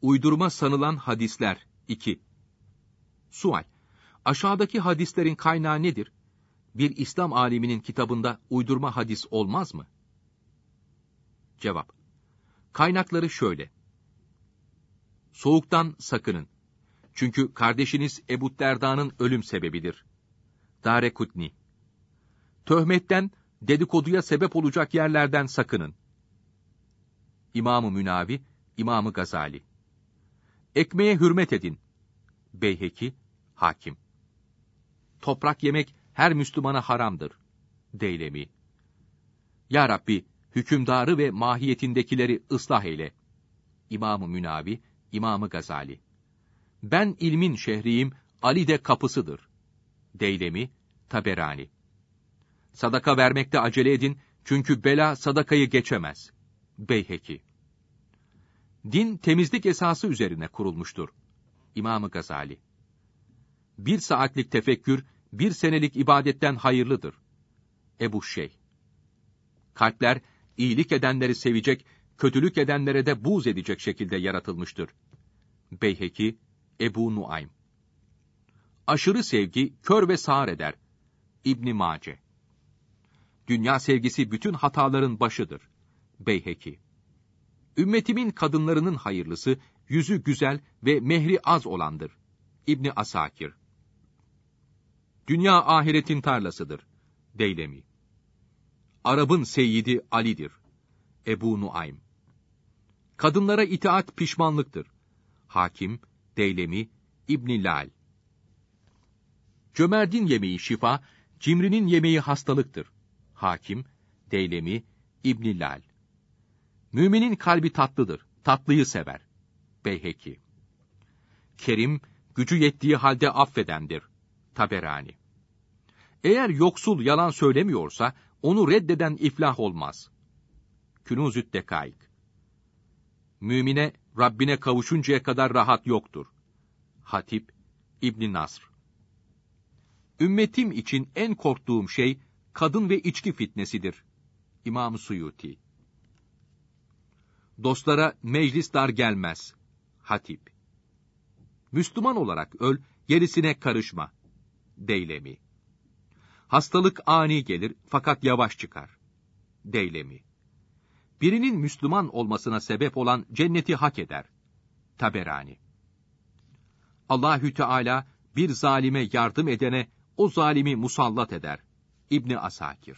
Uydurma sanılan hadisler 2. Sual: Aşağıdaki hadislerin kaynağı nedir? Bir İslam aliminin kitabında uydurma hadis olmaz mı? Cevap: Kaynakları şöyle. Soğuktan sakının. Çünkü kardeşiniz Ebu Derda'nın ölüm sebebidir. Darekutni. Töhmetten, dedikoduya sebep olacak yerlerden sakının. İmam-ı Münavi, İmam-ı Gazali. Ekmeğe hürmet edin. Beyheki, Hakim. Toprak yemek her Müslümana haramdır. Deylemi. Ya Rabbi, hükümdarı ve mahiyetindekileri ıslah eyle. İmam-ı Münavi, İmam-ı Gazali. Ben ilmin şehriyim, Ali de kapısıdır. Deylemi, Taberani. Sadaka vermekte acele edin, çünkü bela sadakayı geçemez. Beyheki. Din temizlik esası üzerine kurulmuştur. İmam-ı Gazali. 1 saatlik tefekkür, 1 senelik ibadetten hayırlıdır. Ebu Şeyh. Kalpler, iyilik edenleri sevecek, kötülük edenlere de buğz edecek şekilde yaratılmıştır. Beyheki, Ebu Nuaym. Aşırı sevgi, kör ve sağır eder. İbn-i Mace. Dünya sevgisi bütün hataların başıdır. Beyheki. Ümmetimin kadınlarının hayırlısı, yüzü güzel ve mehri az olandır. İbn Asakir. Dünya ahiretin tarlasıdır. Deylemi. Arap'ın seyyidi Ali'dir. Ebu Nuaym. Kadınlara itaat pişmanlıktır. Hakim, Deylemi, İbn Lal. Cömertin yemeği şifa, cimrinin yemeği hastalıktır. Hakim, Deylemi, İbn Lal. Müminin kalbi tatlıdır, tatlıyı sever. Beyheki. Kerim, gücü yettiği halde affedendir. Taberani. Eğer yoksul yalan söylemiyorsa, onu reddeden iflah olmaz. Künûz-ü Dekaik. Mümine, Rabbine kavuşuncaya kadar rahat yoktur. Hatip, İbn Nasr. Ümmetim için en korktuğum şey, kadın ve içki fitnesidir. İmam-ı Suyuti. Dostlara meclis dar gelmez. Hatip. Müslüman olarak öl, gerisine karışma. Deylemi. Hastalık ani gelir, fakat yavaş çıkar. Deylemi. Birinin Müslüman olmasına sebep olan cenneti hak eder. Taberani. Allahü Teala bir zalime yardım edene o zalimi musallat eder. İbn Asakir.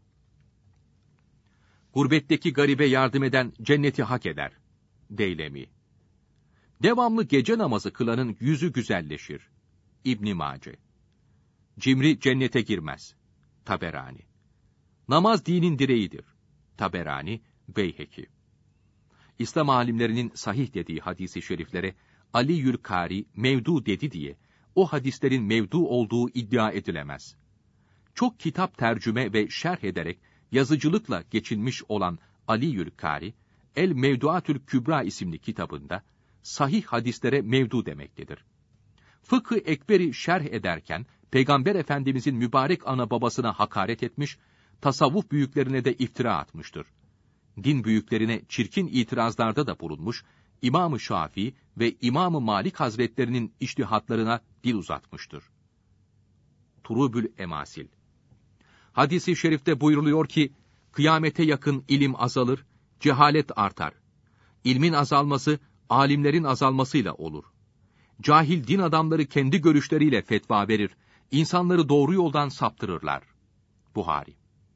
Gurbetteki garibe yardım eden cenneti hak eder. Deylemi. Devamlı gece namazı kılanın yüzü güzelleşir. İbn Mace. Cimri cennete girmez. Taberani. Namaz dinin direğidir. Taberani, Beyheki. İslam alimlerinin sahih dediği hadis-i şeriflere Ali Kari mevdu dedi diye o hadislerin mevdu olduğu iddia edilemez. Çok kitap tercüme ve şerh ederek yazıcılıkla geçilmiş olan Ali Kari, El Mevduatül Kübra isimli kitabında sahih hadislere mevdu demektedir. Fıkh-ı Ekber'i şerh ederken Peygamber Efendimizin mübarek ana babasına hakaret etmiş, tasavvuf büyüklerine de iftira atmıştır. Din büyüklerine çirkin itirazlarda da bulunmuş, İmam-ı Şafii ve İmam-ı Malik Hazretlerinin içtihatlarına dil uzatmıştır. Turubül Emasil. Hadis-i şerifte buyruluyor ki, kıyamete yakın ilim azalır, cehalet artar. İlmin azalması, alimlerin azalmasıyla olur. Cahil din adamları kendi görüşleriyle fetva verir, insanları doğru yoldan saptırırlar. Buhari.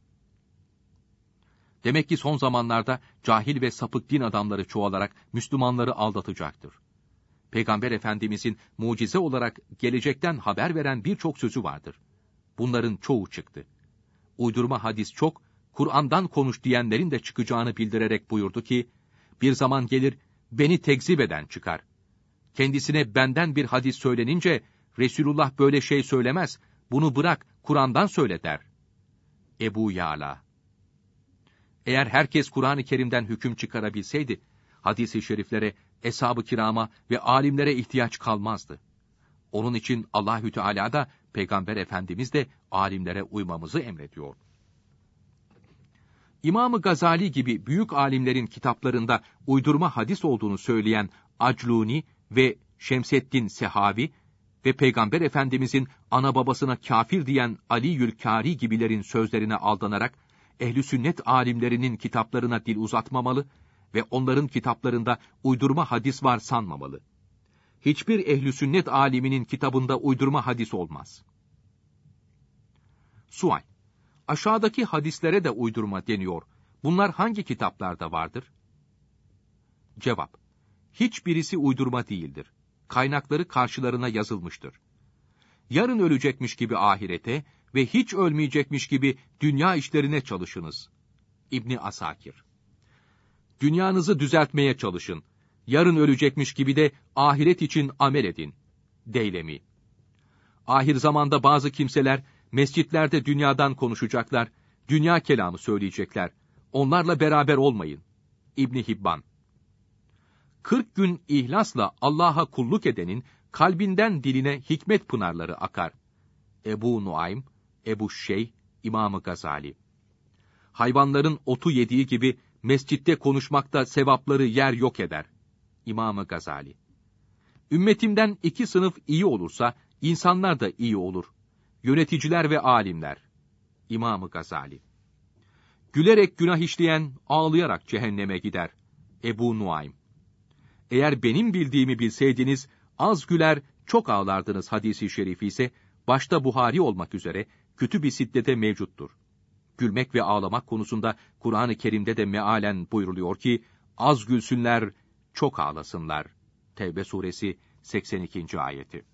Demek ki son zamanlarda cahil ve sapık din adamları çoğalarak Müslümanları aldatacaktır. Peygamber Efendimizin mucize olarak gelecekten haber veren birçok sözü vardır. Bunların çoğu çıktı. Uydurma hadis çok, Kur'an'dan konuş diyenlerin de çıkacağını bildirerek buyurdu ki, bir zaman gelir, beni tekzip eden çıkar. Kendisine benden bir hadis söylenince, Resulullah böyle şey söylemez, bunu bırak, Kur'an'dan söyle der. Ebu Ya'la. Eğer herkes Kur'an-ı Kerim'den hüküm çıkarabilseydi, hadis-i şeriflere, eshab-ı kirama ve alimlere ihtiyaç kalmazdı. Onun için Allahü Teala da, Peygamber Efendimiz de alimlere uymamızı emrediyor. İmam-ı Gazali gibi büyük alimlerin kitaplarında uydurma hadis olduğunu söyleyen Acluni ve Şemseddin Sehavi ve Peygamber Efendimizin ana babasına kafir diyen Ali'ül-Kâri gibilerin sözlerine aldanarak, ehl-i sünnet alimlerinin kitaplarına dil uzatmamalı ve onların kitaplarında uydurma hadis var sanmamalı. Hiçbir ehl-i sünnet aliminin kitabında uydurma hadis olmaz. Sual: aşağıdaki hadislere de uydurma deniyor. Bunlar hangi kitaplarda vardır? Cevap: hiçbirisi uydurma değildir. Kaynakları karşılarına yazılmıştır. Yarın ölecekmiş gibi ahirete ve hiç ölmeyecekmiş gibi dünya işlerine çalışınız. İbni Asakir. Dünyanızı düzeltmeye çalışın. Yarın ölecekmiş gibi de ahiret için amel edin. Deylemi. Ahir zamanda bazı kimseler mescitlerde dünyadan konuşacaklar, dünya kelamı söyleyecekler. Onlarla beraber olmayın. İbni Hibban. 40 gün ihlasla Allah'a kulluk edenin kalbinden diline hikmet pınarları akar. Ebu Nuaym, Ebu Şeyh, İmam-ı Gazali. Hayvanların otu yediği gibi mescitte konuşmakta sevapları yer yok eder. İmam-ı Gazali. Ümmetimden 2 sınıf iyi olursa insanlar da iyi olur. Yöneticiler ve alimler. İmam-ı Gazali. Gülerek günah işleyen ağlayarak cehenneme gider. Ebu Nuaym. Eğer benim bildiğimi bilseydiniz, az güler, çok ağlardınız hadisi şerifi ise, başta Buhari olmak üzere Kütüb-i Sitte'de mevcuttur. Gülmek ve ağlamak konusunda Kur'an-ı Kerim'de de mealen buyruluyor ki, az gülsünler, çok ağlasınlar. Tevbe suresi 82. ayeti.